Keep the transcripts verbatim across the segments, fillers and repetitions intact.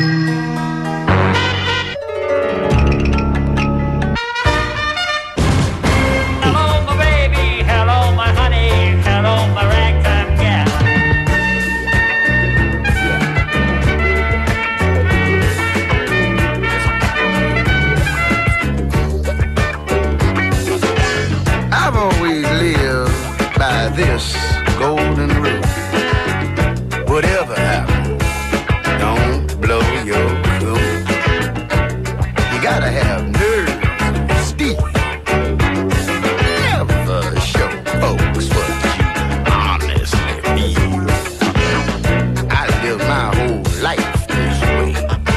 This golden rule, whatever happens, don't blow your cool. You gotta have nerve, steel. Never show folks what you honestly feel. I live my whole life this way.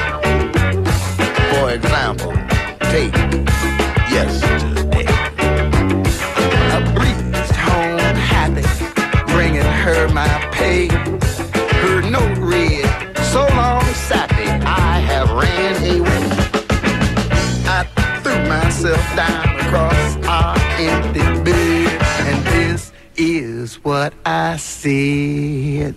For example, take yesterday. I breezed home happy, bringing her my pay. Her note read, so long sappy, I have ran away. I threw myself down across our empty bed, and this is what I said.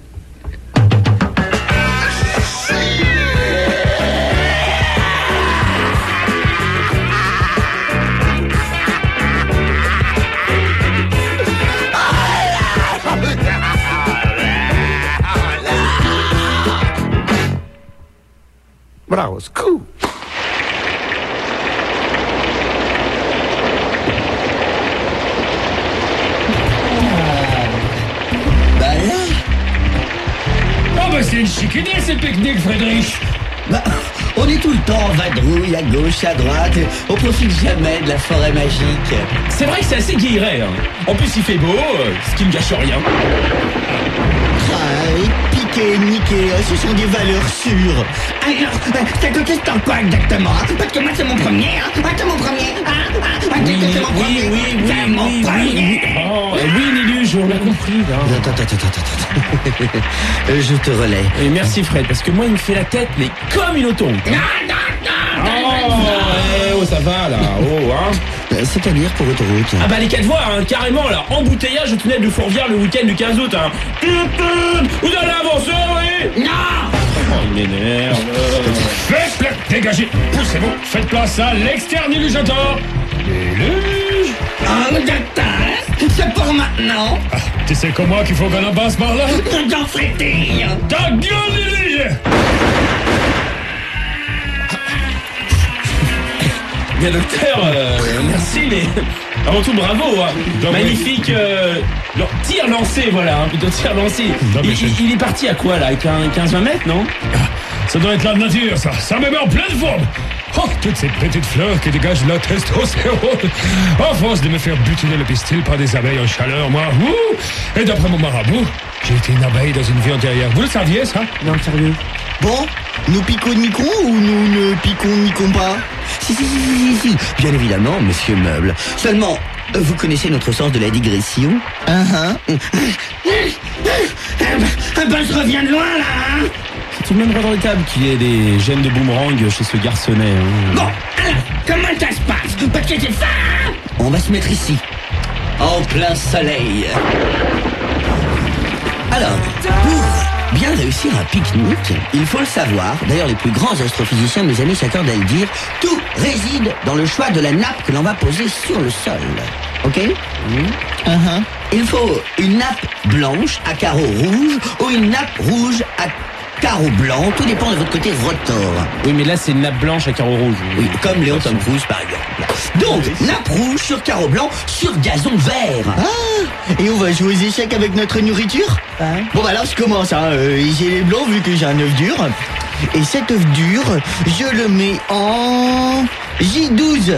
But I was cool. Bah là. Oh bah c'est une chic idée ces pique-niques, Friedrich. Bah, on est tout le temps en vadrouille, à gauche, à droite. On profite jamais de la forêt magique. C'est vrai que c'est assez guilleret, hein. En plus il fait beau, euh, ce qui ne gâche rien. Ah, piquer, niquer, ce sont des valeurs sûres. Alors, t'as contesté en quoi exactement? Parce que moi c'est mon premier, hein. Ah, c'est mon premier, hein. Ah, Oui, c'est oui, mon premier. oui, oui, C'est mon oui, oui, premier. oui. Oh, euh, oui, Niluge, on l'a compris, là. Attends, attends, attends, attends, attends. Euh, Je te relais. Et merci Fred, parce que moi il me fait la tête, mais comme une automne. Non, non, non, Oh, eh, oh, ça va là, oh, hein. Euh, C'est-à-dire pour autoroute. Ah bah les quatre voies, hein, carrément là, embouteillage au tunnel de Fourvière le week-end du quinze août, hein. Vous allez avancer, oui. Non. Oh, il m'énerve. Faites place, dégagez, poussez-vous, faites place à l'externe illusator. Niluge. Oh, docteur, c'est pour maintenant. Ah, tu sais comme moi qu'il faut qu'on en passe par là. J'en frétille. Ta gueule, Niluge. Bien docteur, euh, merci, mais avant tout bravo, hein. Donc, Magnifique euh, leur tir lancé, voilà, hein, plutôt tir lancé. Non, mais Il, je- il- il est parti à quoi là, avec un quinze vingt mètres, non? Ça doit être la nature, ça. Ça me met en pleine forme. Oh, toutes ces petites fleurs qui dégagent de la testostérone. À force de me faire butiner le pistil par des abeilles en chaleur, moi. Ouh. Et d'après mon marabout, j'ai été une abeille dans une vie antérieure. Vous le saviez, ça? Non, sérieux. Bon, nous piquons niquons ou nous ne piquons niquons pas? Si, si, si, si, si, si, bien évidemment, monsieur Meuble. Seulement, euh, vous connaissez notre sens de la digression? Hein, hein. Un ben, je reviens de loin, là, hein. C'est tout de même regrettable qu'il y ait des gènes de boomerang chez ce garçonnet. Hein. Bon, alors, comment ça se passe? Parce que c'est ça. On va se mettre ici, en plein soleil. Alors, pour bien réussir un pique-nique, il faut le savoir, d'ailleurs les plus grands astrophysiciens, mes amis, s'accordent à le dire, tout réside dans le choix de la nappe que l'on va poser sur le sol. Ok? Mmh. Uh-huh. Il faut une nappe blanche à carreaux rouges ou une nappe rouge à carreaux blancs, tout dépend de votre côté rotor. Oui, mais là c'est une nappe blanche à carreaux rouges. Oui, comme Léon Tom Cruise par exemple. Donc, nappe rouge sur carreau blanc sur gazon vert. Ah, et on va jouer aux échecs avec notre nourriture? Bon bah alors je commence, hein. Euh, j'ai les blancs vu que j'ai un œuf dur. Et cet œuf dur, je le mets en J douze.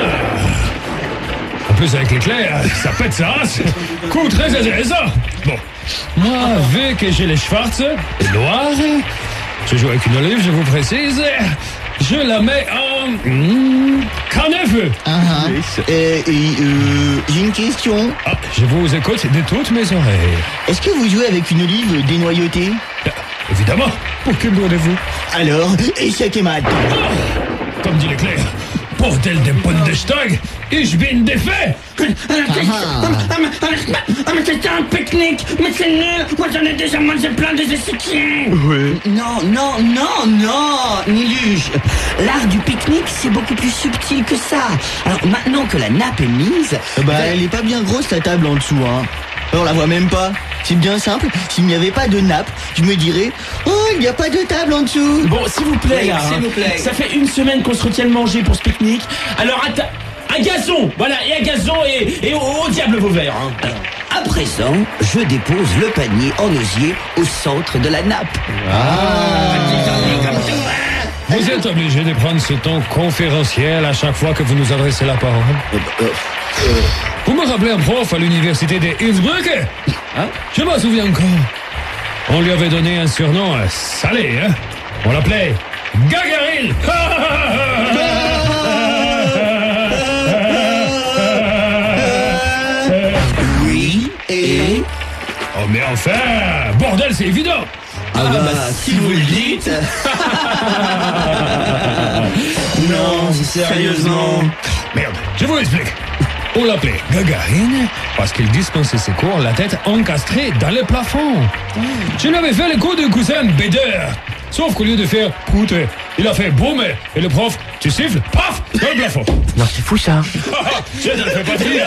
En plus, avec l'éclair, ça pète sa race. Coup très intéressant. Bon, moi, vu que j'ai les Schwarz, les noirs, je joue avec une olive, je vous précise, je la mets en mmh, canne-feu. Uh-huh. euh, et, euh, j'ai une question. Ah, je vous écoute de toutes mes oreilles. Est-ce que vous jouez avec une olive dénoyautée? Ah, évidemment, pour que me demandez-vous? Alors, échec et mat. Ah, comme dit l'éclair, bordel de Bundestag, ich bin défait. Ah, mais c'est un pique-nique. Mais c'est nul. Moi, j'en ai déjà mangé plein des échiquiers. Ouais. Non, non, non, non, Niluge. L'art du pique-nique, c'est beaucoup plus subtil que ça. Alors, maintenant que la nappe est mise... Bah, elle est pas bien grosse, la table en dessous, hein. On la voit même pas. C'est bien simple. S'il n'y avait pas de nappe, je me dirais, oh, il n'y a pas de table en dessous. Bon, s'il vous plaît, Oui, là, s'il hein. vous plaît. Ça fait une semaine qu'on se retient de manger pour ce pique-nique. Alors, à ta- un gazon, voilà, et un gazon, et, et au, au diable vos verres. Hein. À présent, je dépose le panier en osier au centre de la nappe. Vous êtes obligé de prendre ce ton conférentiel à chaque fois que vous nous adressez la parole. Vous me rappelez un prof à l'université de Innsbruck? Hein? Je m'en souviens encore. On lui avait donné un surnom euh, salé, hein? On l'appelait Gagarine. Oui, et... Oh mais enfin, bordel, c'est évident. Ah, bah, si vous le dites... Non, sérieusement... Merde, je vous explique. On l'appelait Gagarine parce qu'il dispensait ses cours la tête encastrée dans le plafond. Je lui avais fait le coup de cousin Bédeur. Sauf qu'au lieu de faire proute, il a fait boum et le prof, tu siffles, paf, dans le plafond. Non, c'est fou, ça. Je ne le fais pas dire.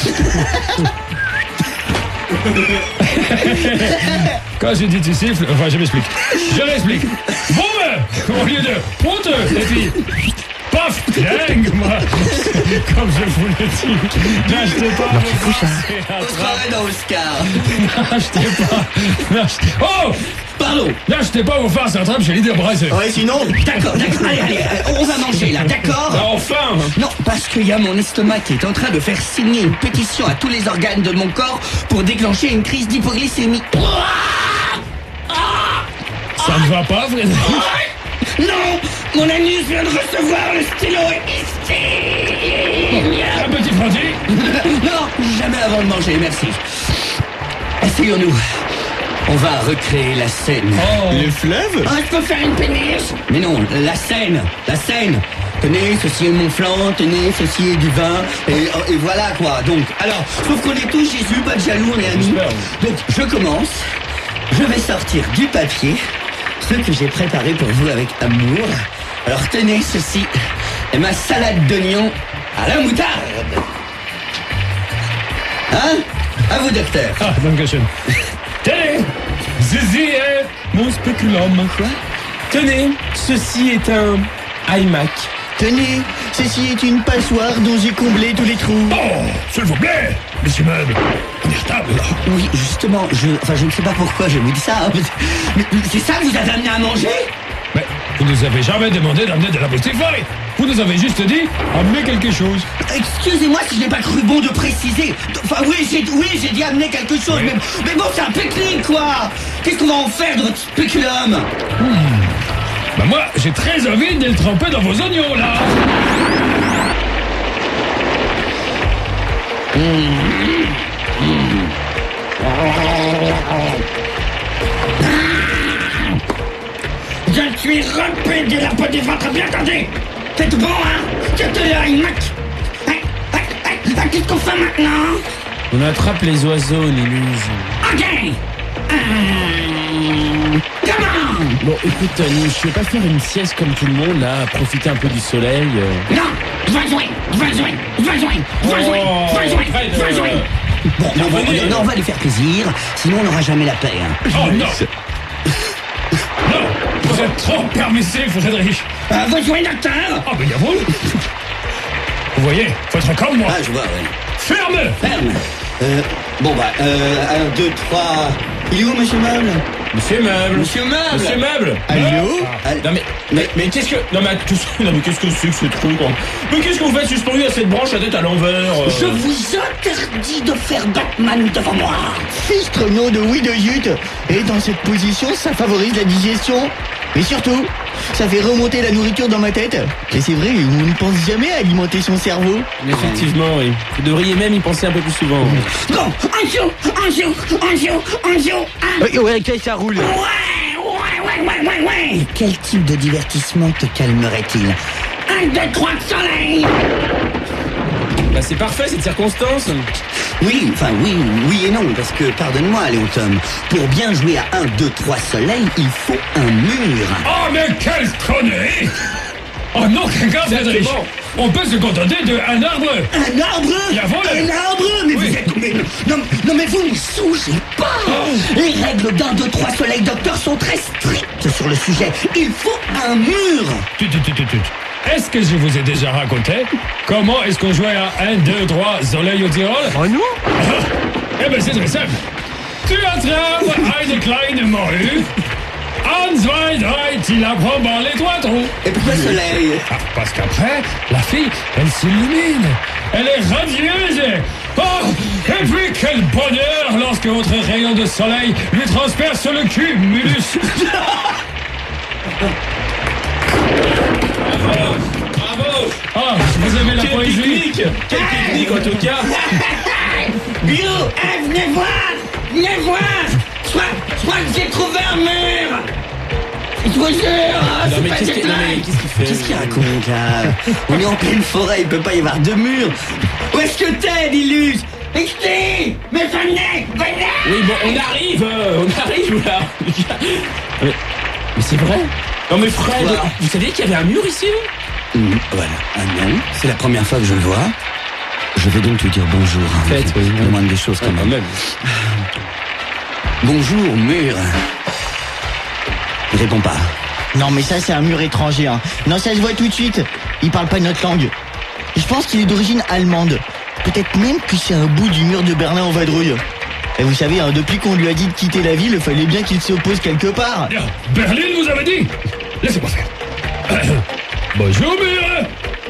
Quand je dis tu siffles, enfin je m'explique. Je m'explique. Boum au lieu de proute et puis... Paf! Dingue, moi! Comme je vous l'ai dit, n'achetez pas Non, vos c'est fou, ça. On se croirait dans Oscar. N'achetez pas! n'achetez- Oh! Pardon. N'achetez pas vos farces à trappe chez Leader Price! Ouais, sinon... D'accord, d'accord, allez, allez, euh, on va manger là, d'accord? Ah, enfin! Non, parce qu'il y a mon estomac qui est en train de faire signer une pétition à tous les organes de mon corps pour déclencher une crise d'hypoglycémie. Ça ne va pas, Frédéric? Non! Mon anus vient de recevoir le stylo ici. Un petit Freddy? Non, jamais avant de manger, merci. Asseyons-nous. On va recréer la scène. Oh! Le fleuve? Ah, je peux faire une péniche? Mais non, la scène, la scène. Tenez, ceci est mon flanc, tenez, ceci est du vin, et, et voilà quoi. Donc, alors, sauf qu'on est tous Jésus, pas de jaloux, on est amis. J'espère. Donc, je commence. Je vais sortir du papier, ce que j'ai préparé pour vous avec amour. Alors, tenez, ceci est ma salade d'oignons à la moutarde. Hein? À vous, docteur. Ah, dankeschön. Tenez! Zizi est mon spéculum. Quoi? Tenez, ceci est un iMac. Tenez, ceci est une passoire dont j'ai comblé tous les trous. Oh! S'il vous plaît! Monsieur Meuble, on est stable, là. Oui, justement, je, enfin, je ne sais pas pourquoi je vous dis ça. hein, mais- mais c'est ça que vous avez amené à manger? Mais vous nous avez jamais demandé d'amener de la Postify. Vous nous avez juste dit, amenez quelque chose. Excusez-moi si je n'ai pas cru bon de préciser. Enfin, oui, j'ai oui, j'ai dit amener quelque chose, Oui. mais, mais bon, c'est un pique-nique, quoi. Qu'est-ce qu'on va en faire de votre spéculum? Bah moi, j'ai très envie de le tremper dans vos oignons, là. Je suis rempli de la peau du ventre, bien entendu. C'est bon, hein? C'est de l'iMac. Qu'est-ce qu'on fait maintenant? On attrape les oiseaux, Néluge. Ok. Euh... Comment? Bon, écoute, Tony, je vais pas faire une sieste comme tout le monde, là, profiter un peu du soleil. euh. Non, je vais jouer, je vais jouer, je vais jouer, je vais jouer, je vais jouer, je vais jouer. Bon, non, bon, non, on va lui faire plaisir, sinon on n'aura jamais la paix. Hein. Oh non! Non! Vous êtes trop permissif, Frédéric. Euh, vous jouez, docteur? Ah, ben y'a vous voyez, faut être comme moi. Ah, je vois, ouais. Ferme! Ferme. Euh, bon, bah, euh, un, deux, trois... Il est où, monsieur Meuble? Monsieur Meuble. Monsieur Meuble. Monsieur Meuble. Allô? Ah, Non mais, mais, mais qu'est-ce que... Non mais, qu'est-ce que, non, mais qu'est-ce que c'est que ce truc hein? Mais qu'est-ce que vous faites suspendu à cette branche à tête à l'envers euh Je vous interdis de faire Batman devant moi. Fistre nom de oui de Jute. Et dans cette position, ça favorise la digestion. Et surtout, ça fait remonter la nourriture dans ma tête. Et c'est vrai, on ne pense jamais à alimenter son cerveau. Effectivement, oui. Vous devriez même y penser un peu plus souvent. Bon, un jour, un jour, un jour, un jour, un... Ouais, ouais, ok, ça roule. Ouais, ouais, ouais, ouais, ouais, ouais. Quel type de divertissement te calmerait-il? Un, deux, trois, soleil. Bah c'est parfait cette circonstance. Oui, enfin oui, oui et non, parce que, pardonne-moi, Léon Tom, pour bien jouer à un, deux, trois soleil, il faut un mur. Oh, mais quelle connerie! Oh non, quelqu'un, Frédéric! Exactement. On peut se contenter de un arbre! Un arbre Il y a volé. Un arbre Mais Oui. vous êtes... Mais, non, non, mais vous ne songez pas. Les règles d'un, deux, trois soleil, docteur, sont très strictes sur le sujet. Il faut un mur. Tut, tut, tut, tut, tut. Est-ce que je vous ai déjà raconté comment est-ce qu'on jouait à un, deux, trois soleil au Tyrol? Oh non. Eh ben c'est très simple. Tu attrapes eine kleine Morue. Un, zwei, drei, tu la prends dans les trois trous. Et pourquoi soleil? Ah, parce qu'après, la fille, elle s'illumine. Elle est radieuse. Oh, et puis quel bonheur lorsque votre rayon de soleil lui transperce le cumulus. Bravo, bravo. Ah, vous aimez la Quelle poésie? technique, quelle technique en tout cas. Bio, eh, venez voir. Venez voir. Je crois, je crois que j'ai trouvé un mur. Je vous jure, hein, Non c'est mais pas qu'est-ce cette qu'il non, mais blague. qu'est-ce qu'il fait Qu'est-ce qu'il raconte là? On est en pleine forêt, il peut pas y avoir de mur. Où est-ce que t'es, Dilus? Exté! Mais venez! Venez! Oui bon on arrive, euh, on arrive là. mais mais c'est vrai. Non mais Fred, Voilà. vous saviez qu'il y avait un mur ici? Mmh, voilà, un mur. C'est la première fois que je le vois. Je vais donc te dire bonjour. Hein, Faites, c'est oui. le moindre des choses quand même. Bonjour, mur. Il répond pas. Non, mais ça, c'est un mur étranger. Hein. Non, ça se voit tout de suite. Il parle pas notre langue. Je pense qu'il est d'origine allemande. Peut-être même que c'est un bout du mur de Berlin en vadrouille. Et vous savez, hein, depuis qu'on lui a dit de quitter la ville, il fallait bien qu'il s'oppose quelque part. Bien, Berlin vous avez dit? Laissez-moi faire. Bonjour, mur.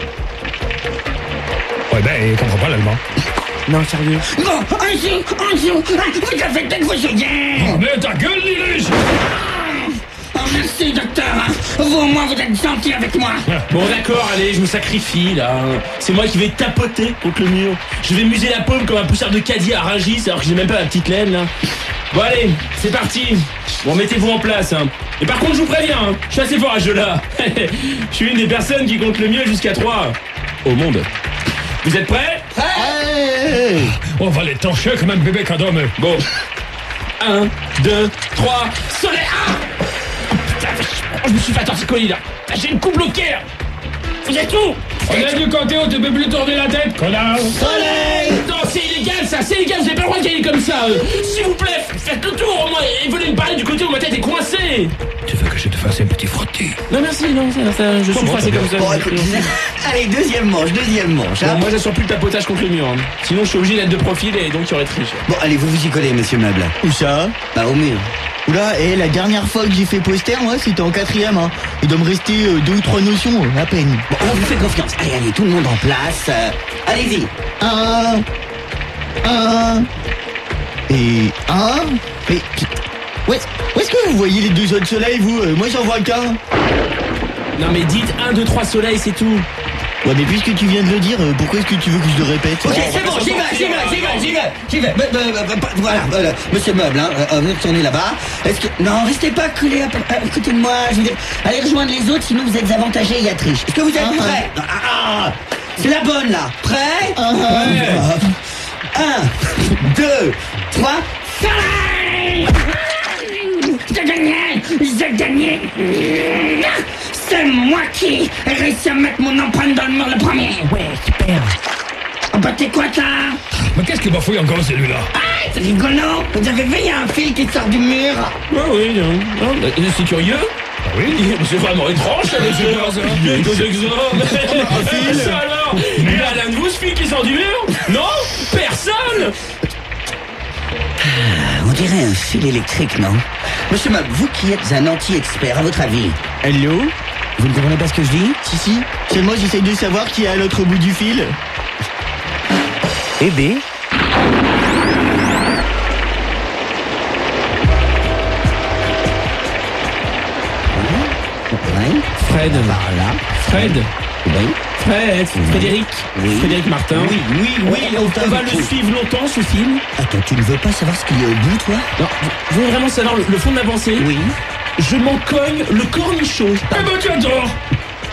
Ouais, ben, il comprend pas l'allemand. Non sérieux. Bon, un jour, un jour, ah, vous avez peut-être vos œillères. Oh, mais ta gueule, Lilus. Oh, merci, docteur. hein. Vous, au moins, vous êtes gentil avec moi. Bon d'accord, allez, je me sacrifie là. C'est moi qui vais tapoter contre le mur. Je vais muser la paume comme un poussard de caddie à Rungis alors que j'ai même pas la petite laine là. Bon allez, c'est parti. Bon mettez-vous en place hein. Et par contre je vous préviens, hein, je suis assez fort à ce jeu-là. Je suis une des personnes qui compte le mieux jusqu'à trois au monde. Vous êtes prêts? Hey. On va les torcher comme un bébé cadeau, mais... Bon. Un, deux, trois, soleil. Ah putain, je me suis fait un torticolis là. J'ai une coupe bloquée là. Vous êtes où? On est du côté où tu peux plus tourner la tête, connard. Soleil! Non, c'est illégal ça, c'est illégal, vous avez pas le droit d'y aller comme ça. euh. S'il vous plaît, faites le tour au moins et venez me parler du côté où ma tête est coincée. Tu veux que je te fasse un petit frottis? Non merci, non, ça, ça, je suis bon, froissé t'as comme ça. Bon, écoute, allez, deuxième manche, deuxième manche. Bon, hein. moi j'assure plus le tapotage contre le mur. hein. Sinon je suis obligé d'être de profil et donc il y aurait triche. Bon, allez, vous vous y collez, monsieur Meuble. Où ça? Bah, au mur. Oula, et la dernière fois que j'ai fait poster, moi, c'était en quatrième. Hein. Il doit me rester euh, deux ou trois notions, euh, à peine. Bon, on vous fait confiance. Allez, allez, tout le monde en place. Euh, allez-y. Un, un, et un, et... Où est-ce où est-ce que vous voyez les deux autres soleils, vous? Euh, Moi, j'en vois qu'un. Non mais dites un, deux, trois soleils, c'est tout. Ouais, mais puisque tu viens de le dire, euh, pourquoi est-ce que tu veux que je le répète? Ok, on c'est va bon, pas j'y s'en vais, sortir, j'y vais, hein, j'y vais, non. j'y vais, j'y vais. Bah, bah, bah, bah, Voilà, voilà. Monsieur Meuble, hein, euh, venez retourner là-bas. Est-ce que... Non, restez pas collés à, à côté de moi. Je veux dire, allez rejoindre les autres, sinon vous êtes avantagés et il y a triche. Est-ce que vous êtes Ah, prêts? Ah, ah, c'est la bonne, là. Prêts? Un, deux, trois, soleil! J'ai gagné! J'ai gagné! C'est moi qui ai réussi à mettre mon empreinte dans le mur le premier! Ouais, super! Oh bah t'es quoi ça? Mais qu'est-ce qu'il bafouille encore, celui-là? Ah, c'est rigolo! Vous avez vu, il y a un fil qui sort du mur! Ouais, oui, non. non, bah, c'est curieux. Ah oui? C'est vraiment étrange ça, les c'est deux. quoi, ça? Les deux exos. Ça alors? Il y a l'un de vous, ce fil qui sort du mur? Non? Personne? On dirait un fil électrique, non? Monsieur Meuble, vous qui êtes un anti-expert, à votre avis, Hello? vous ne comprenez pas ce que je dis? Si, si. Seulement, j'essaye de savoir qui est à l'autre bout du fil. Eh ben... Ouais, Fred. par là. Fred. Oui. Fred. Frédéric. Oui. Frédéric Martin. Oui, oui, oui, On, longtemps. on va le suivre longtemps, ce film. Attends, tu ne veux pas savoir ce qu'il y a au bout, toi? Non, vous vous voulez vraiment savoir le, le fond de la pensée? Oui. Je m'en cogne le cornichon. Eh ben, tu as tort.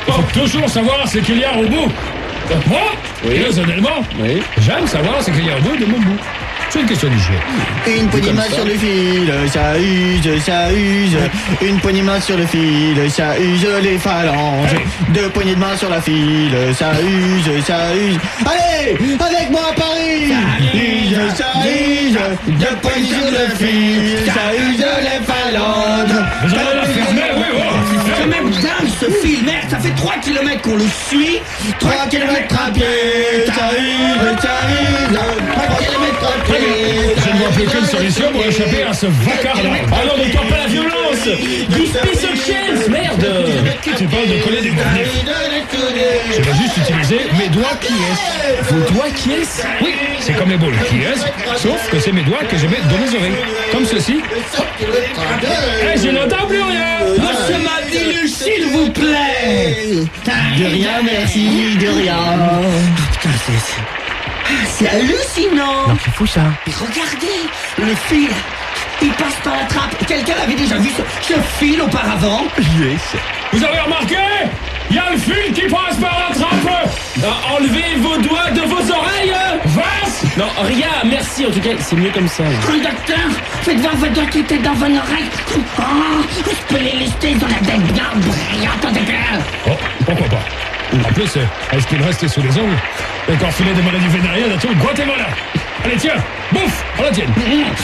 faut toujours savoir ce qu'il y a au bout. Donc moi, Oui. personnellement, Oui. j'aime savoir ce qu'il y a au bout de mon bout. C'est une question d'hygiène. Une poignée de main sur le fil, ça use, ça use. Une poignée de main sur le fil, ça use les phalanges. Deux poignées de main sur la file, ça use, ça use. Allez, avec moi à Paris. Ça use, ça use. Deux poignées sur le fil, ça use les phalanges. Vous allez la fermer, oui, oui. C'est quand même dingue ce fil, merde, ça fait trois kilomètres qu'on le suit. Trois kilomètres à pied, ça use, ça use. Trois kilomètres à pied. Je ne vois plus qu'une solution pour échapper à ce vacarme. Ah non, ne tente pas la violence. Give peace a chance, merde. Qui te parle de coller des derniers? Je vais juste utiliser mes doigts qui est. Vos doigts qui est? Oui, c'est comme les boules qui est, sauf que c'est mes doigts que je mets dans mes oreilles. Comme ceci. Et je n'entends plus rien. Monsieur Mabille, s'il vous plaît. De rien, merci, de rien. Putain, c'est... C'est hallucinant. C'est fou ça. Mais regardez, le fil, il passe par la trappe. Quelqu'un avait déjà vu ce, ce fil auparavant? Vous avez remarqué? Il y a le fil qui passe par la trappe. Non, enlevez vos doigts de vos oreilles. Vasse. Non, rien, merci. En tout cas, c'est mieux comme ça. Oh, docteur, faites voir vos doigts qui étaient dans vos oreilles. Oh, je peux les lister dans la tête bien brillante, docteur. Oh, pourquoi pas? En plus, euh, est-ce qu'il reste sous les ongles? Encore filet de maladie vénérienne à tout le Guatemala. Allez, tiens, bouffe, à la tienne.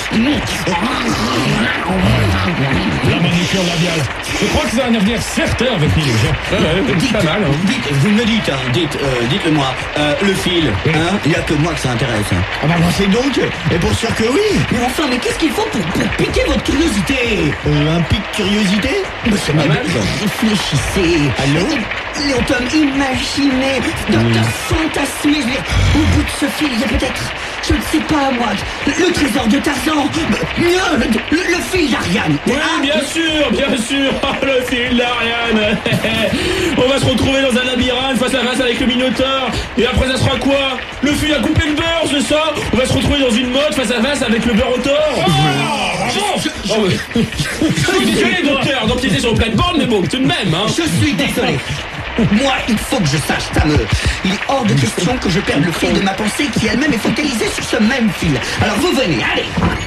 La manucure labiale. Je crois que ça a un avenir certain avec Nilou. Dites, pas mal, hein. dites, vous me dites, hein, dites, euh, dites-le moi, euh, le fil, hein, il n'y a que moi que ça intéresse. Hein. Ah bah c'est donc, et pour sûr que oui. Mais enfin, mais qu'est-ce qu'il faut pour, pour piquer votre curiosité? Euh, un pic curiosité. Monsieur pas mal, Mabille, réfléchissez. Allô? Léon Tom, imaginez, docteur fantasmé, je veux dire, au bout de ce fil, il y a peut-être, je ne sais pas moi, le, le trésor de Tarzan, mieux, le, le, le fil d'Ariane. Oui, Ah, bien sûr, bien sûr. Ah, le fil d'Ariane. On va se retrouver dans un labyrinthe face à face avec le Minotaure. Et après, ça sera quoi? Le fil a coupé le beurre, c'est ça? On va se retrouver dans une mode face à face avec le beurre au tort. Ah, bravo. Oh, oui. Je suis désolé, docteur, d'empiéter sur le plate-bande, mais bon, tout de même, hein. Je suis désolé. Moi, il faut que je sache, fameux. Il est hors de question que je perde le fil de ma pensée qui elle-même est focalisée sur ce même fil. Alors vous venez, allez.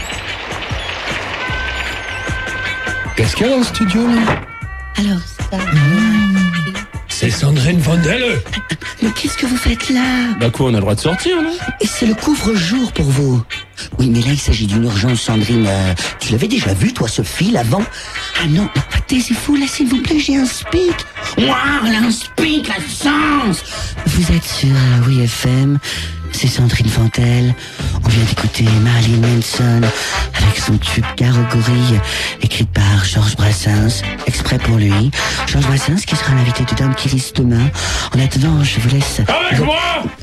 Qu'est-ce qu'il y a dans le studio, là? Alors ça... C'est Sandrine Vandel. Mais qu'est-ce que vous faites là? Bah quoi, on a le droit de sortir, non? Et c'est le couvre-jour pour vous. Oui, mais là, il s'agit d'une urgence, Sandrine. Euh, tu l'avais déjà vu, toi, ce fil, avant? Ah non, taisez-vous, là, s'il vous plaît, j'ai un speak. Waouh, là, un speak, la chance. Vous êtes sur euh, oui F M, c'est Sandrine Fantel. On vient d'écouter Marilyn Manson avec son tube Gare aux gorilles, écrite par Georges Brassens, exprès pour lui. Georges Brassens qui sera l'invité de Dame Killis demain. En attendant, je vous laisse... Avec moi.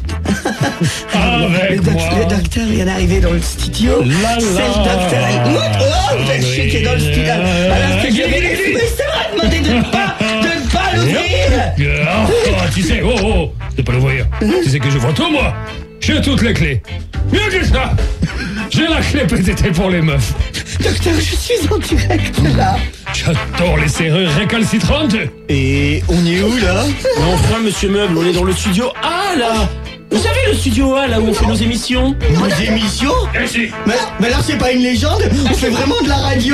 Avec le, doc- moi. le docteur vient d'arriver dans le studio. La la. C'est le docteur. Oh, vous êtes chic qui est dans le studio. Alors que je vais les mais c'est vrai, demandez de ne pas, de ne pas l'ouvrir. Ah, ah, tu sais, oh, oh, de pas l'ouvrir. Tu sais que je vois tout, moi. J'ai toutes les clés. Mieux que ça. J'ai la clé P T T pour les meufs. Docteur, je suis en direct là. J'adore les serrures récalcitrantes. Et on est où là? Mais enfin, monsieur Meuble, on est dans le studio A, là. Vous savez, le studio A, là où on fait nos émissions? Nos émissions? Ici. Mais, mais alors c'est pas une légende? On fait vraiment de la radio?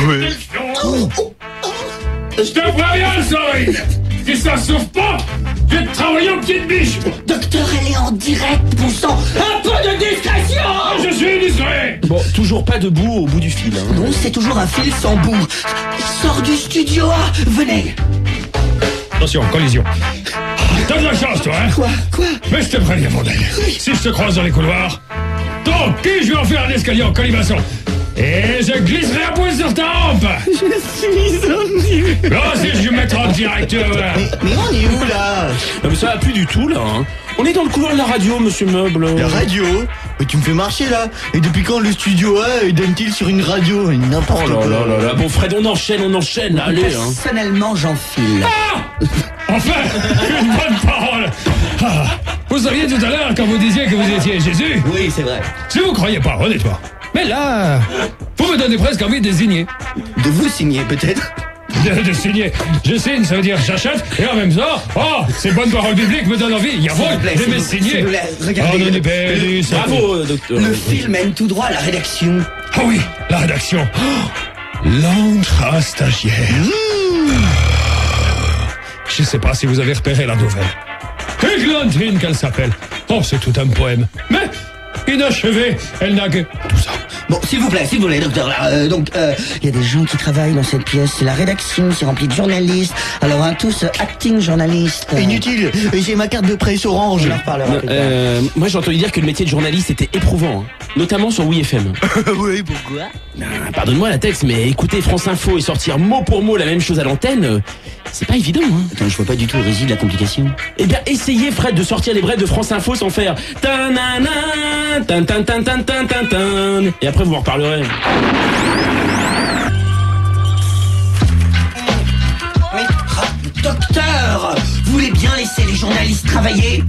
Je te préviens, Sandrine. Si ça s'ouvre pas, je vais te travailler au pied de biche. Docteur, elle est en direct, bon sang. Un peu de discrétion. Je suis discret. Bon, toujours pas debout au bout du fil, hein. Non, c'est toujours un fil sans bout. Sors du studio A, venez. Attention, collision. T'as de la chance, toi, hein? Quoi? Quoi? Mais je te préviens, bordel. Si je te croise dans les couloirs, tant pis, je vais en faire un escalier en colimaçon. Et je glisserai un pouce sur ta rampe. Je suis en direct. Là aussi, je vais mettre en direct. euh, Mais, mais on est où là? Non, mais ça va plus du tout, là, hein. On est dans le couloir de la radio, monsieur Meuble. La radio? Mais tu me fais marcher là. Et depuis quand le studio A donne-t-il sur une radio? N'importe Oh là quoi. là là là. Bon, Fred, on enchaîne, on enchaîne, là, allez, hein. Personnellement, j'enfile. Ah! Enfin, une bonne parole. Ah, vous saviez tout à l'heure quand vous disiez que vous étiez Jésus. Oui, c'est vrai. Si vous croyez pas, honnêtement. Mais là, vous me donnez presque envie de désigner. De vous signer, peut-être? de, de signer. Je signe, ça veut dire j'achète, et en même temps, oh, ces bonnes paroles bibliques me donnent envie. Il y a S'il vous plaît, de s'il me vous- signer. s'il vous plaît, regardez. Oh, non, est perdu, c'est Bravo, euh, docteur. Le film mène tout droit à la rédaction. Ah oui, la rédaction. Oh, l'entre stagiaire. Je sais pas si vous avez repéré la nouvelle. Églantine qu'elle s'appelle. Oh, c'est tout un poème. Mais, inachevée, elle n'a que tout ça. Bon, s'il vous plaît, s'il vous plaît, docteur. Là, euh, donc, euh, il y a des gens qui travaillent dans cette pièce. C'est la rédaction, c'est rempli de journalistes. Alors, hein, tous euh, acting journalistes. Inutile, j'ai ma carte de presse orange. On en reparlera Non, plus tard. euh, moi j'ai entendu dire que le métier de journaliste était éprouvant, hein, notamment sur Oui F M. Oui, pourquoi? Non, pardonne-moi la texte, mais écouter France Info et sortir mot pour mot la même chose à l'antenne, euh, c'est pas évident. Hein. Attends, je vois pas du tout où réside la complication. Eh bien, essayez Fred de sortir les brèves de France Info sans faire ta-na-na, tan-tan-tan-tan-tan-tan-tan. Et après vous en reparlerez. Mais, ah, docteur, vous voulez bien laisser les journalistes travailler?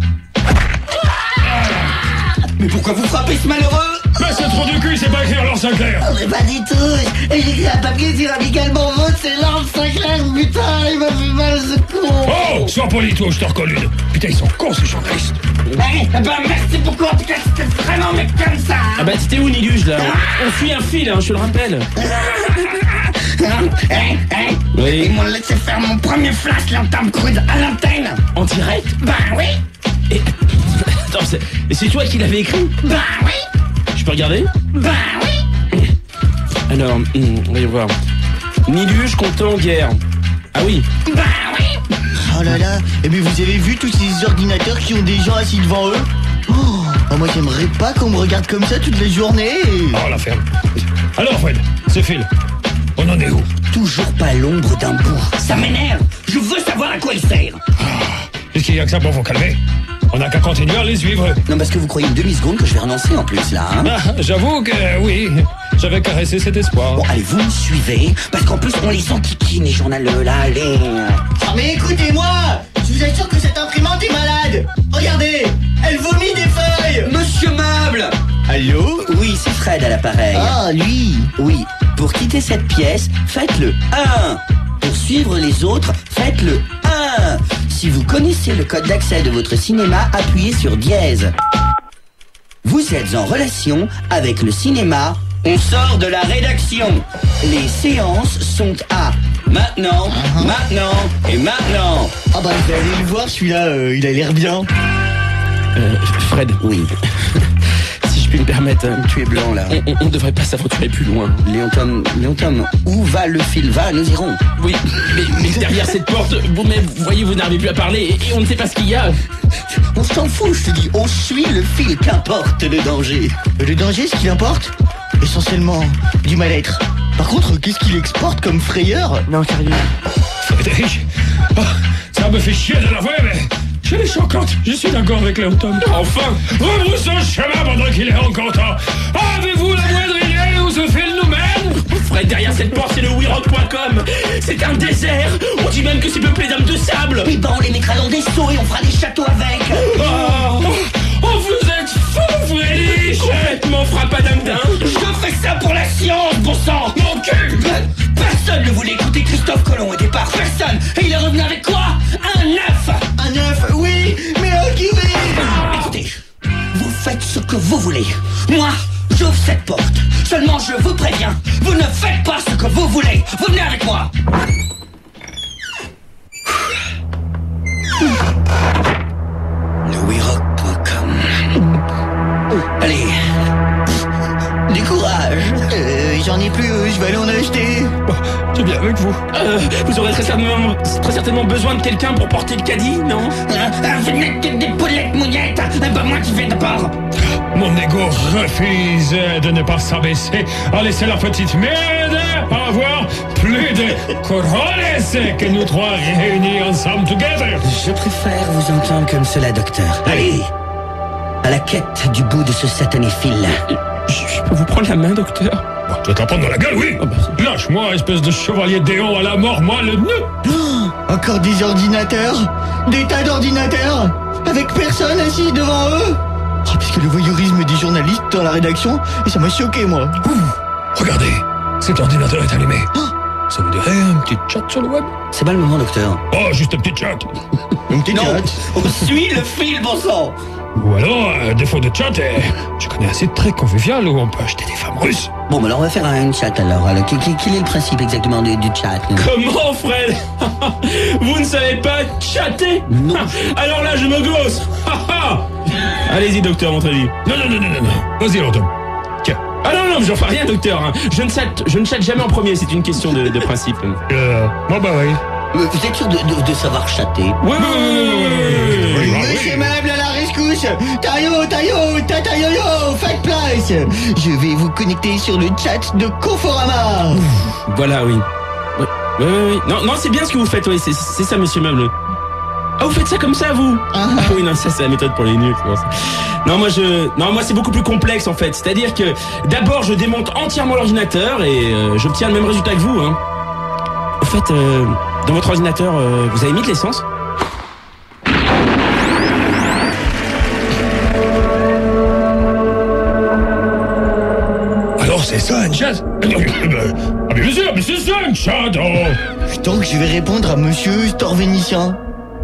Mais pourquoi vous frappez ce malheureux? Mais c'est trop du cul, c'est pas écrit alors Sinclair. Oh, mais pas du tout. J'ai écrit un papier sur amicalement vote, c'est l'ordre Sinclair, putain, il m'a fait mal ce con. Oh, sois poli toi, je te recolle. Putain, ils sont cons ces journalistes. Eh ben, merci beaucoup, en tout cas, c'était vraiment mec comme ça. Ah bah t'étais où Niluge là? On suit un fil, hein, je te le rappelle. Hein, hein, hein. Oui. Ils m'ont laissé faire mon premier flash lanterne crude à l'antenne. En direct? Bah oui, Et... Attends, c'est et c'est toi qui l'avais écrit? bah oui, Je peux regarder? bah oui. Alors, hum, voyons voir. Niluge comptant guerre. Ah oui. Bah oui. Oh là là, et mais vous avez vu tous ces ordinateurs qui ont des gens assis devant eux? Oh, oh, moi j'aimerais pas qu'on me regarde comme ça toute la journée. Oh, la ferme. Alors Fred, c'est Phil. On en est où? Toujours pas l'ombre d'un bout. Ça m'énerve. Je veux savoir à quoi il sert. Est-ce qu'il y a que ça pour vous calmer? On n'a qu'à continuer à les suivre. Non, parce que vous croyez une demi-seconde que je vais renoncer en plus, là, hein. Ah, j'avoue que oui, j'avais caressé cet espoir. Bon, allez, vous me suivez, parce qu'en plus, on les enquiquine, les journaleux, là, allez. Ah mais écoutez-moi, je vous assure que cette imprimante est malade. Regardez, elle vomit des feuilles. Monsieur Meuble! Allô? Oui, c'est Fred à l'appareil. Ah, lui. Oui, pour quitter cette pièce, faites le un. Pour suivre les autres, faites le un. Si vous connaissez le code d'accès de votre cinéma, appuyez sur dièse. Vous êtes en relation avec le cinéma. On sort de la rédaction. Les séances sont à maintenant, Uh-huh. maintenant et maintenant. Ah bah je vais aller le voir celui-là, euh, il a l'air bien. Euh, Fred, Oui, si je puis me permettre, hein, tu es blanc là. on, on, on devrait pas s'aventurer plus loin. Léon Tom, Léon Tom, où va le fil? Va, nous irons. Oui, mais, mais derrière cette porte, vous-même, vous voyez, vous n'arrivez plus à parler et, et on ne sait pas ce qu'il y a. On s'en fout, je te dis, on suit le fil, qu'importe le danger. Le danger, ce qu'il importe, essentiellement du mal-être. Par contre, qu'est-ce qu'il exporte comme frayeur? Non, sérieux. Frédéric, oh, ça me fait chier de l'avouer, mais je l'ai choquante. Je suis d'accord avec Léon Tom. Enfin, Rebrousse le chemin pendant qu'il est encore temps. Avez-vous la moindre idée où ce fil nous mène? Fred, derrière cette porte, c'est le we rock point com. C'est un désert. On dit même que c'est peuplé d'hommes de sable. Et ben on les mettra dans des seaux et on fera des châteaux avec. Oh, oh, vous êtes fou, Frédéric. Complètement frappadingue. Je fais ça pour la science, bon sang. Mon cul. Personne ne voulait écouter Christophe Colomb au départ, personne. Et il est revenu avec quoi? Un œuf. Un œuf, oui, mais un kiwi. Écoutez, vous faites ce que vous voulez. Moi, j'ouvre cette porte. Seulement, je vous préviens, vous ne faites pas ce que vous voulez. Vous venez avec moi. le we rock point com. Allez, du courage. Euh, j'en ai plus, euh, je vais aller en acheter. Oh, je viens avec vous. Euh, vous aurez très certainement, très certainement besoin de quelqu'un pour porter le caddie, non? Hein, hein, vous n'êtes que des poulettes mouillettes. Eh ben moi qui vais d'abord. Mon ego refuse de ne pas s'abaisser à laisser la petite merde avoir plus de cojones que nous trois réunis ensemble together. Je préfère vous entendre comme cela, docteur. Allez, à la quête du bout de ce satané fil. Je, je peux vous prendre la main, docteur? Bon, tu vas t'en prendre dans la gueule, oui. Ah bah, Lâche-moi, espèce de chevalier déon à la mort, moi le nœud. Oh, encore des ordinateurs, des tas d'ordinateurs, avec personne assis devant eux. Oh, parce que le voyeurisme des journalistes dans la rédaction, et ça m'a choqué, moi. Ouh, regardez, cet ordinateur est allumé. Oh, Ça vous dirait un petit chat sur le web? C'est pas le moment, docteur. Oh, juste un petit chat. Une petite Non, hâte. on suit le fil, bon sang. Ou alors, à défaut de chat, eh, je connais assez de très convivial où on peut acheter des femmes russes. Bon, bah alors on va faire un chat alors. alors quel, quel- quel est le principe exactement du, du chat là? Comment, Fred? Vous ne savez pas chatter? Non. Alors là, je me gosse. Allez-y, docteur, montrez-lui. Non, non, non, non, non, non. Vas-y, Antoine. Tiens. Ah non, non, mais j'en fais rien, docteur. hein. Je ne chatte, je ne chatte jamais en premier, c'est une question de, de principe. Oui, Euh, bon, bah oui. Euh, Vous êtes sûr de, de- de savoir chatter? oui, oui, oui, oui, oui. Monsieur Meuble à la rescousse. Taillot, taillot, tatayoyo, faites place. Je vais vous connecter sur le chat de Conforama. Voilà, oui. Oui, oui, oui. oui. Non, non, c'est bien ce que vous faites, oui, c'est c'est ça, monsieur Meuble. Ah, vous faites ça comme ça, vous? Ah. Ah oui, non, ça, c'est la méthode pour les nuls. c'est pour ça. Non, moi, je, non, moi, c'est beaucoup plus complexe, en fait. C'est-à-dire que, d'abord, je démonte entièrement l'ordinateur et euh, j'obtiens le même résultat que vous, hein. Au fait, euh, dans votre ordinateur, euh, vous avez mis de l'essence? Alors, c'est ça, un chat? Ah, non, mais, ben, ah, mais bien sûr, mais c'est ça, un chat, oh. Donc je vais répondre à monsieur Storvénicien.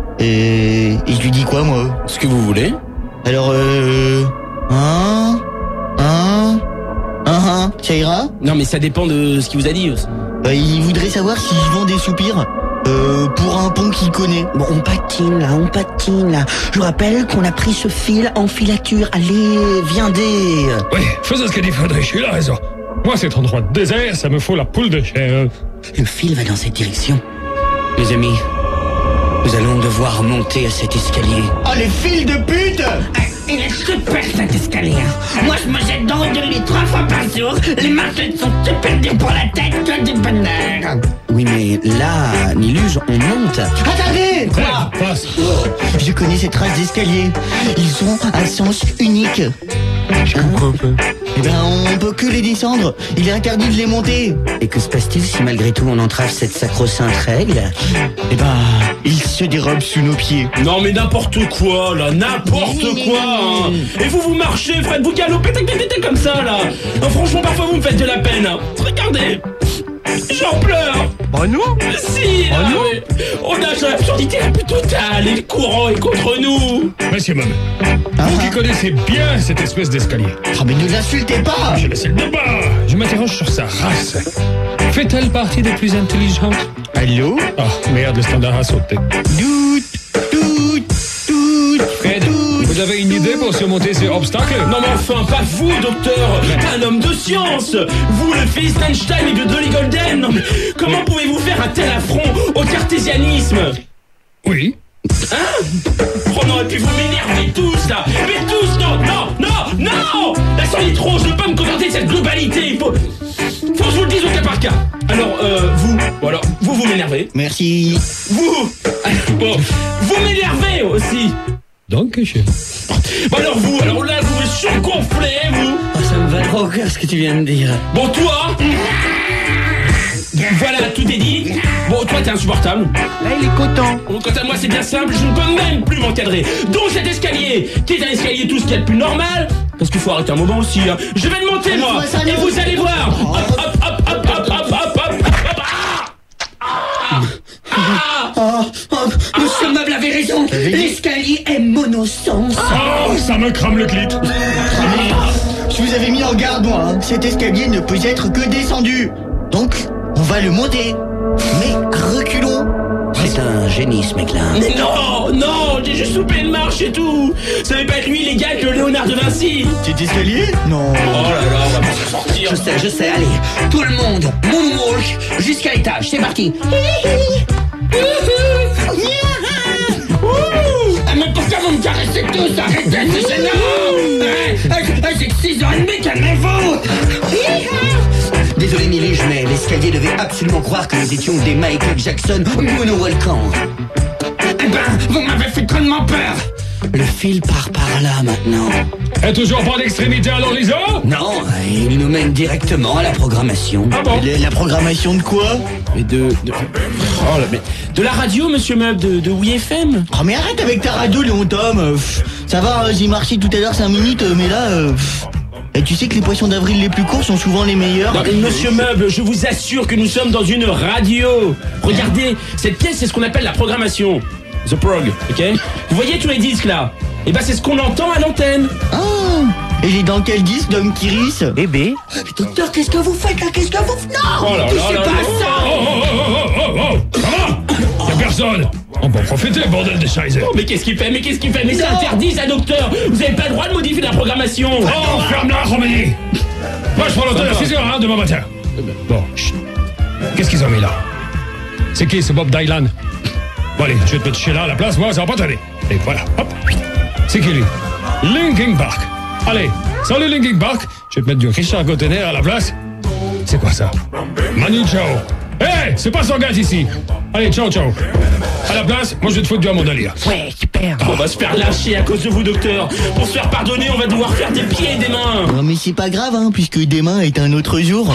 Et... et je lui dis quoi, moi? Ce que vous voulez. Alors, euh... Hein Hein Hein Hein Ça ira? Non, mais ça dépend de ce qu'il vous a dit aussi. Euh, il voudrait savoir si je vends des soupirs. Euh, pour un pont qu'il connaît. Bon, on patine là, on patine là. Je vous rappelle qu'on a pris ce fil en filature. Allez, viendez. Oui, faisons ce qu'a dit Friedrich, il a raison. Moi, cet endroit de désert, ça me faut la poule de chair. Le fil va dans cette direction. Les amis, nous allons devoir monter à cet escalier. Oh, les fils de pute! Il est super cet escalier. Moi, je me jette dans de lui trois fois par jour. Les marches sont super dures pour la tête du bonheur. Oui, mais là, Niluge, on monte. Attendez! Quoi? Passe. Je connais ces traces d'escalier. Ils ont un sens unique. Je comprends pas. Eh ben, on peut que les descendre. Il est interdit de les monter. Et que se passe-t-il si malgré tout on entrave cette sacro-sainte règle? Eh ben, ils se dérobent sous nos pieds. Non, mais n'importe quoi, là, n'importe quoi, hein. Et vous, vous marchez, Fred, vous galopez, tac, tac, tac, comme ça, là. Non, franchement, parfois, vous me faites de la peine, hein. Regardez. J'en pleure. Bah non. Si, là, Oh non. mais on nage dans l'absurdité la plus totale et le courant est contre nous. Monsieur Mum, Ah, vous ah. qui connaissez bien cette espèce d'escalier, Ah, mais ne l'insultez pas! je laisse le débat. Je m'interroge sur sa race. Fait-elle partie des plus intelligentes? Allô? Oh, merde, le standard a sauté. Doute, doute, doute, Fred, doute. vous avez une idée pour surmonter ces obstacles? Non mais enfin, pas vous, docteur, un homme de science. Vous, le fils d'Einstein et de Dolly Golden. Non mais comment pouvez-vous faire un tel affront au cartésianisme? Oui. Oh non, et puis vous m'énervez tous là. Mais tous, non, non, non, non. La sang est trop, je ne peux pas me contenter de cette globalité. Il faut, faut que je vous le dise au cas par cas. Alors, euh, vous, bon alors, vous, vous m'énervez. Merci. Vous, bon, vous m'énervez aussi. Donc, je... Bon alors vous, alors là, vous me surgonflez, vous. Oh, ça me va trop au cœur ce que tu viens de dire. Bon, toi, voilà, tout est dit. Bon, toi, t'es insupportable. Là, il est coton. Bon, quant à moi, c'est bien simple, je ne peux même plus m'encadrer. Donc cet escalier, qui est un escalier tout ce qu'il y a de plus normal, parce qu'il faut arrêter un moment aussi, hein. Je vais le monter, moi, Laisse-moi ça, et non. vous allez voir. Hop, hop, hop, hop, hop, hop, hop, hop, hop. Ah, ah, Oh, oh, monsieur Meuble avait raison. L'escalier est monosens. Oh, ça me crame le clit. Je vous avais mis en garde, moi. Hein. Cet escalier ne peut être que descendu. Donc, on va le monter. Mais reculons. C'est un génie ce mec-là. Mais non, non, j'ai juste loupé une marche et tout. Ça va pas être lui, les gars, que Léonard de Vinci. Cet escalier? Non. Oh là là, on va pas s'en sortir. Je sais, je sais, allez, tout le monde, moonwalk jusqu'à l'étage, c'est parti. Ah, mais pourquoi vous me caressez tous? Arrêtez, c'est gênant. Hein, j'ai que six ans et demi, calmez-vous. Désolé Niluge, mais l'escalier devait absolument croire que nous étions des Michael Jackson monowalkants. Eh ben, vous m'avez fait drôlement peur. Le fil part par là maintenant. Et toujours pas d'extrémité à l'horizon? Non, il nous mène directement à la programmation. Ah bon? La, la programmation de quoi? Mais de, de... Oh là, mais... De la radio, monsieur Meuble, de, de Oui F M. Oh, mais arrête avec ta radio, Léon Tom. Euh, pff, ça va, euh, j'ai marché tout à l'heure cinq minutes, euh, mais là... Euh, pff, Et tu sais que les poissons d'avril les plus courts sont souvent les meilleurs. Non, mais monsieur Meuble, je vous assure que nous sommes dans une radio. Regardez, cette pièce, c'est ce qu'on appelle la programmation. The prog, ok? Vous voyez tous les disques là? Et ben c'est ce qu'on entend à l'antenne. Ah, et il est dans quel disque, Dom Kiris? Eh ben, docteur, qu'est-ce que vous faites là? Qu'est-ce que vous faites? Non, Oh là mais là touchez là pas là. à ça. Oh, oh, oh, oh, oh, oh, ça va? Y'a personne. On peut en profiter, bordel de Scheiße. Oh, mais qu'est-ce qu'il fait? Mais qu'est-ce qu'il fait? Mais c'est interdit ça, docteur. Vous avez pas le droit de modifier la programmation. Oh, ferme-la, Roménie. Moi, je prends l'antenne à six heures, hein, demain matin. Bon, chut. Qu'est-ce qu'ils ont mis là? C'est qui, ce Bob Dylan? Bon, allez, je vais te mettre chez là à la place, moi, ça va pas t'aider. Et voilà, hop. C'est qui, lui? Linkin Park. Allez, salut Linkin Park. Je vais te mettre du Richard Gottener à la place. C'est quoi ça? Manu Chao. Hé, hey, c'est pas son gars ici. Allez, ciao, ciao. À la place, moi je vais te foutre du Hamon d'Alia. Ouais, super. On va se faire lâcher à cause de vous, docteur. Pour se faire pardonner, on va devoir faire des pieds et des mains. Non mais c'est pas grave, hein, puisque demain est un autre jour.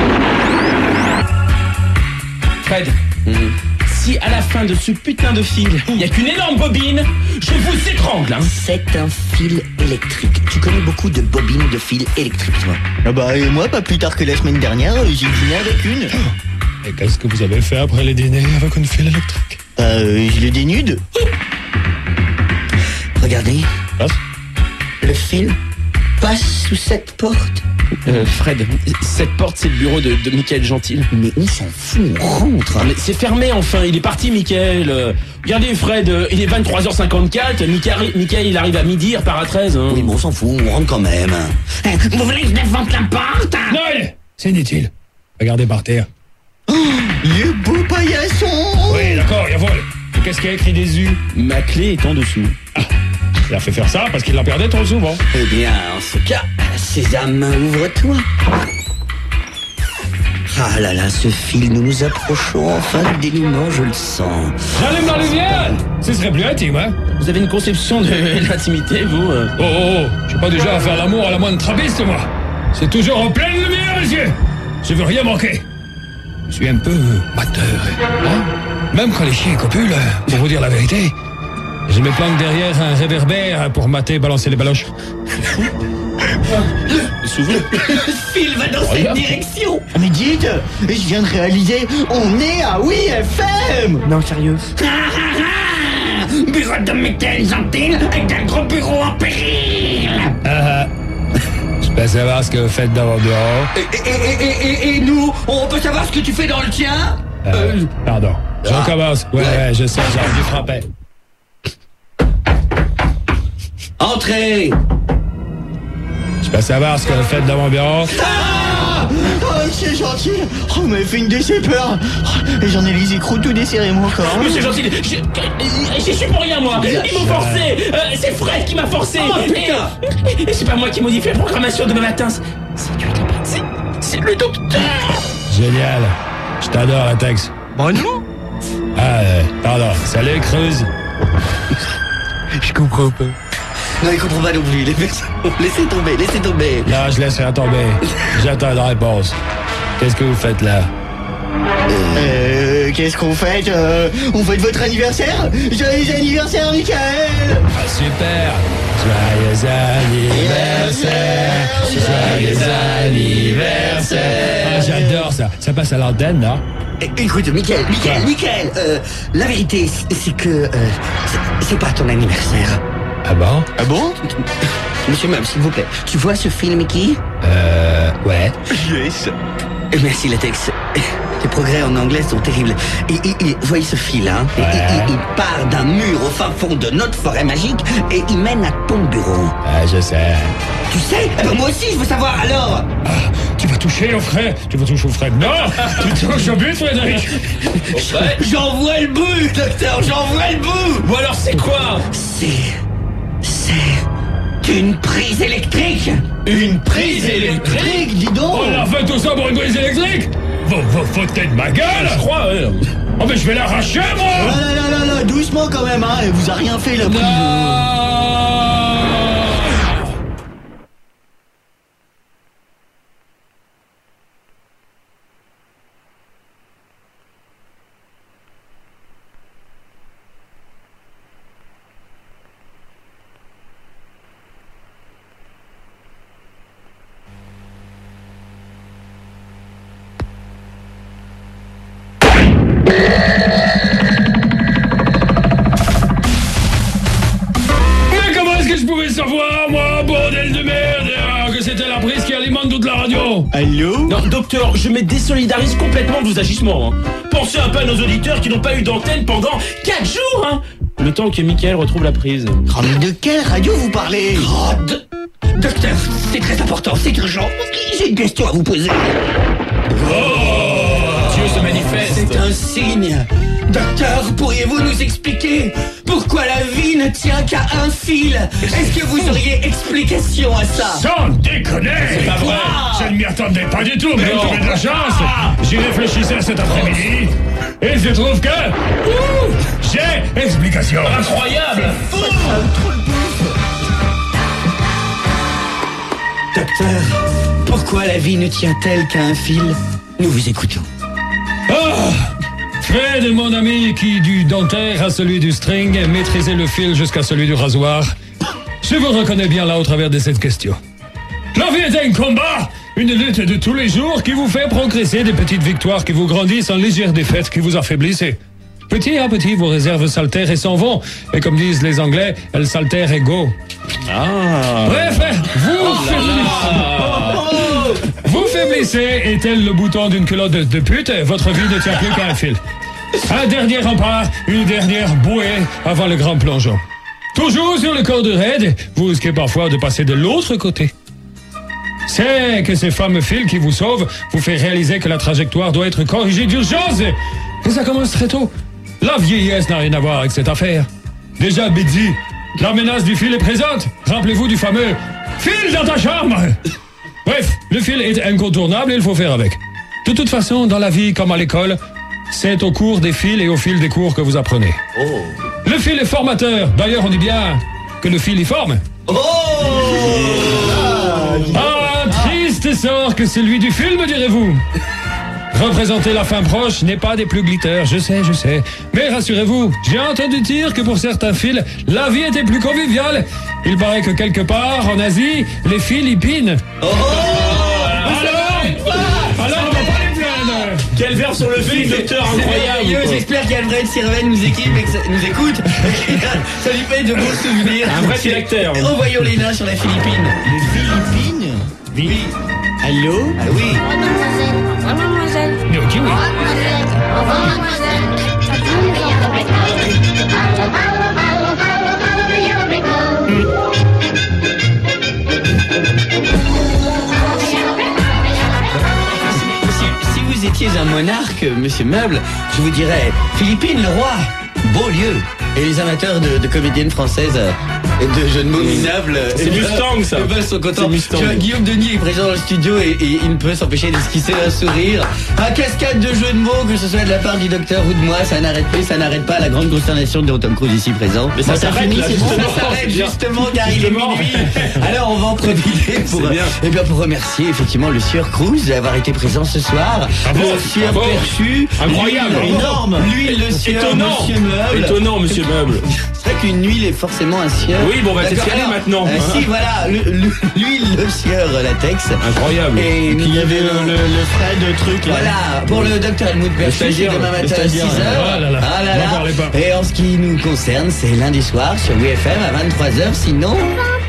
Fred, si à la fin de ce putain de fil, il n'y a qu'une énorme bobine, je vous étrangle, hein. C'est un fil électrique. Tu connais beaucoup de bobines de fils électriques, toi. Ah bah et moi, pas plus tard que la semaine dernière, j'ai dîné avec une. Et qu'est-ce que vous avez fait après les dîners avec une file électrique? Bah euh, je le dénude. Regardez, Passe. le fil passe sous cette porte. Euh, Fred, cette porte, c'est le bureau de, de Michael Gentil. Mais on s'en fout, on rentre. Ah, mais c'est fermé enfin, il est parti Michael. Euh, Regardez Fred, euh, il est vingt-trois heures cinquante-quatre, Michael, Michael il arrive à midi, il repart à treize. Hein. Oui, bon, on s'en fout, on rentre quand même. Eh, vous voulez que je défende la porte? Non, allez, c'est inutile. Regardez par terre. Le beau paillasson. Oui, d'accord, il y a vol. Et qu'est-ce qu'il y a écrit des U? Ma clé est en dessous. Il a fait faire ça parce qu'il la perdait trop souvent. Eh bien, en ce cas, Sésame, ouvre-toi. Ah là là, ce fil, nous nous approchons enfin du dénouement, je le sens. J'allume la lumière. Ce serait plus intime, hein? Vous avez une conception de l'intimité, vous euh Oh, oh, oh, je suis pas déjà à faire l'amour à la moindre trappiste, moi. C'est toujours en pleine lumière, monsieur. Je veux rien manquer. Je suis un peu mateur, hein? Même quand les chiens copulent, pour vous dire la vérité, je me planque derrière un réverbère pour mater, balancer les baloches. Souvent. Le fil va dans cette direction. Ah, mais dites, je viens de réaliser, on est à Oui F M. Non, sérieux. Ah, ah, ah. Bureau de Michael Gentil avec un gros bureau en péril. Ah, ah. Je peux savoir ce que vous faites dans votre bureau? Et, et, et, et, et, et nous, on peut savoir ce que tu fais dans le tien? Euh, pardon. Je Ah. recommence. Ouais, Ouais. ouais, je sais, j'ai envie de frapper. Entrez. Je peux savoir ce que vous faites dans mon bureau? Ah oh, c'est gentil. Oh, vous m'avez fait une de ces peurs. Oh, et j'en ai les écrous tout desserrés, moi, encore. hein. Monsieur Gentil, je- j'y suis pour rien, moi. Ils m'ont forcé. Euh, c'est Fred qui m'a forcé. Oh, putain. Et, et c'est pas moi qui modifie la programmation demain matin. C'est c'est lui qui m'a- c'est- c'est le docteur. Génial. Je t'adore, la Tex. Bon, non. Ah, euh, pardon. Salut, Cruz. Je comprends pas. Non, il comprend pas non plus. Les personnes- Laissez tomber, laissez tomber. Là, je laisse rien tomber. J'attends la réponse. Qu'est-ce que vous faites là? Euh, qu'est-ce qu'on fait euh, On fête votre anniversaire. Joyeux anniversaire, Michael. Ah, super. Joyeux anniversaire. Joyeux anniversaire. Ah, j'adore ça. Ça passe à l'antenne, non? É- Écoute, Michael, Michael, Quoi? Michael, euh, la vérité, c'est c'est que euh, c'est- c'est pas ton anniversaire. Ah bon? Ah bon? Monsieur Meuble, s'il vous plaît, tu vois ce film, Mickey? Euh, ouais. Yes. Euh, Merci, Latex. Les progrès en anglais sont terribles. Et, et, et voyez ce fil, hein? Et- et- Ouais. et- il part d'un mur au fin fond de notre forêt magique et il mène à ton bureau. Ah, je sais. Tu sais? Eh ben, moi aussi, je veux savoir, alors! Ah, tu vas toucher au Fred. Tu vas toucher au Fred. Non! Tu touches au but, Frédéric. J'en vois le bout, docteur, j'en vois le bout! Ou alors c'est quoi? C'est... c'est... une prise électrique! Une prise électrique? Dis donc. On a fait tout ça pour une prise électrique? Vous vous foutez de ma gueule? Je crois, ouais. Oh, mais je vais l'arracher, Ah, moi! là, là, là, là, doucement quand même, hein. Elle vous a rien fait, la prise. Non! Gagnon. Allô? Non, docteur, je me désolidarise complètement de vos agissements. Hein. Pensez un peu à nos auditeurs qui n'ont pas eu d'antenne pendant quatre jours. Hein. Le temps que Mickaël retrouve la prise. Oh, mais de quelle radio vous parlez? Oh, do- docteur, c'est très important, c'est urgent. J'ai une question à vous poser. Dieu se manifeste. C'est un signe. Docteur, pourriez-vous nous expliquer pourquoi la vie ne tient qu'à un fil? Est-ce que vous auriez explication à ça? Sans déconner. C'est pas vrai. Je ne m'y attendais pas du tout, mais Non. vous avez de la chance. J'y réfléchissais cet après-midi. Et je trouve que... Ouh, j'ai explication. Incroyable. Docteur, pourquoi la vie ne tient-elle qu'à un fil? Nous vous écoutons. Ah, Fred, mon ami, qui du dentaire à celui du string, maîtrisait le fil jusqu'à celui du rasoir. Je vous reconnais bien là au travers de cette question. La vie est un combat, une lutte de tous les jours qui vous fait progresser, des petites victoires qui vous grandissent en légères défaites qui vous affaiblissent. Petit à petit, vos réserves s'altèrent et s'en vont. Et comme disent les Anglais, elles s'altèrent et go. Ah. Bref, vous faiblissez. Vous faiblissez et tel le bouton d'une culotte de, de pute, votre vie ne tient plus qu'à un fil. Un dernier rempart, une dernière bouée avant le grand plongeon. Toujours sur le corps de raide, vous risquez parfois de passer de l'autre côté. C'est que ces fameux fils qui vous sauvent vous fait réaliser que la trajectoire doit être corrigée d'urgence. Et ça commence très tôt. La vieillesse n'a rien à voir avec cette affaire. Déjà, Bitsy, la menace du fil est présente. Rappelez-vous du fameux fil dans ta chambre. Bref, le fil est incontournable et il faut faire avec. De toute façon, dans la vie comme à l'école, c'est au cours des fils et au fil des cours que vous apprenez. Oh. Le fil est formateur. D'ailleurs, on dit bien que le fil y forme. Oh. Ah, triste sort que celui du film, direz-vous. Représenter la fin proche n'est pas des plus glitters, je sais, je sais. Mais rassurez-vous, j'ai entendu dire que pour certains fils, la vie était plus conviviale. Il paraît que quelque part, en Asie, les fils y pinent. Oh. Alors, alors on va pas les plaindre. Quel verre sur le fil, docteur, incroyable. Merveilleux, j'espère qu'Alfred Sirven nous équipe et que ça nous écoute. Ça lui fait de beaux souvenirs. Un vrai sélecteur. Envoyons les nains sur la Philippine. Les Philippines? Oui. Allô? Ah oui. Au revoir, mademoiselle. Au revoir, mademoiselle. Mais on dit oui. Au revoir, mademoiselle. Au revoir, mademoiselle. Si, si vous étiez un monarque, monsieur Meuble, je vous dirais Philippines, le roi, beau lieu. Et les amateurs de, de comédiennes françaises euh, et de jeunes mots minables. C'est eh ben, Mustang, ça. eh ben, sont contents. C'est Mustang. Tu vois, Guillaume Denis est présent dans le studio et, et il ne peut s'empêcher d'esquisser un sourire. Un cascade de jeux de mots, que ce soit de la part du docteur ou de moi, ça n'arrête pas, ça n'arrête pas. La grande consternation de Tom Cruise ici présent. Mais ça Bon, s'arrête, finit, là, c'est bon, justement. ça s'arrête C'est bien. justement car il est Justement. minuit. Alors on va en profiter pour, C'est bien. eh bien, pour remercier effectivement le sieur Cruz d'avoir été présent ce soir. Bravo, le sieur bravo. Perchu. Incroyable. L'huile, Énorme. L'huile, le sieur, Étonnant. monsieur Meuble. Étonnant, monsieur Meuble. C'est vrai qu'une huile est forcément un sieur. Oui, bon, on va D'accord, peut-être y aller alors, maintenant. euh, si, voilà, le- le- l'huile, le sieur latex. Incroyable. Et Puis il y avait le, le, le Fred truc là. Voilà, pour le docteur Helmut Perchu, c'est stagiaire, demain le matin à six stagiaire. heures. Ah là là, Ah là n'en là. parlez pas. Et en ce qui nous concerne, c'est lundi soir sur W F M à vingt-trois heures. Sinon...